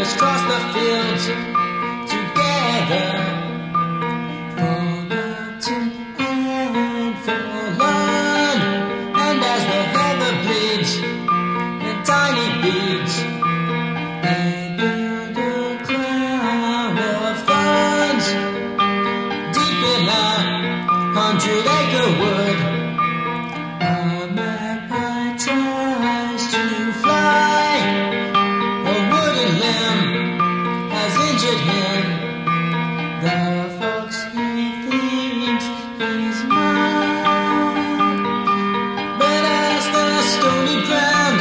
Let's cross the fields together, forgotten and fallen. And as the heather bleeds in tiny beads, they build a cloud of thorns deep in 100-acre wood. A magpie tries to fly, a wooden limb has injured him. The fox he thinks he's mine, but as the stony ground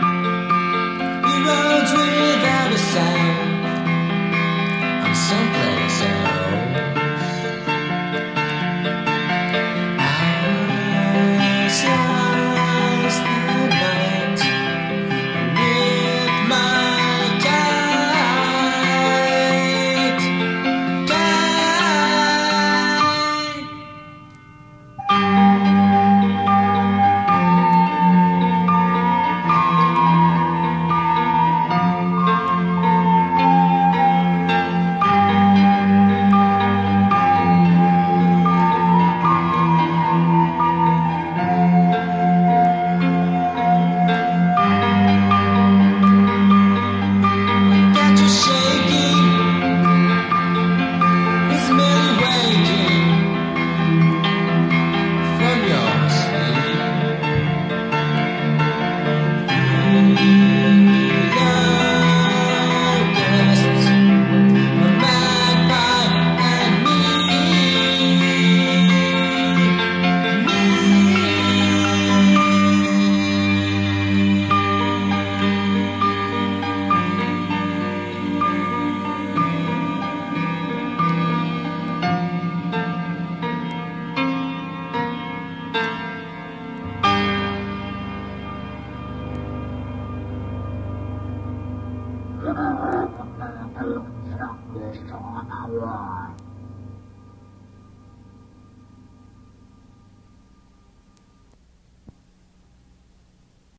erodes without a sound, I'm someplace else. Slice the night with my kite. This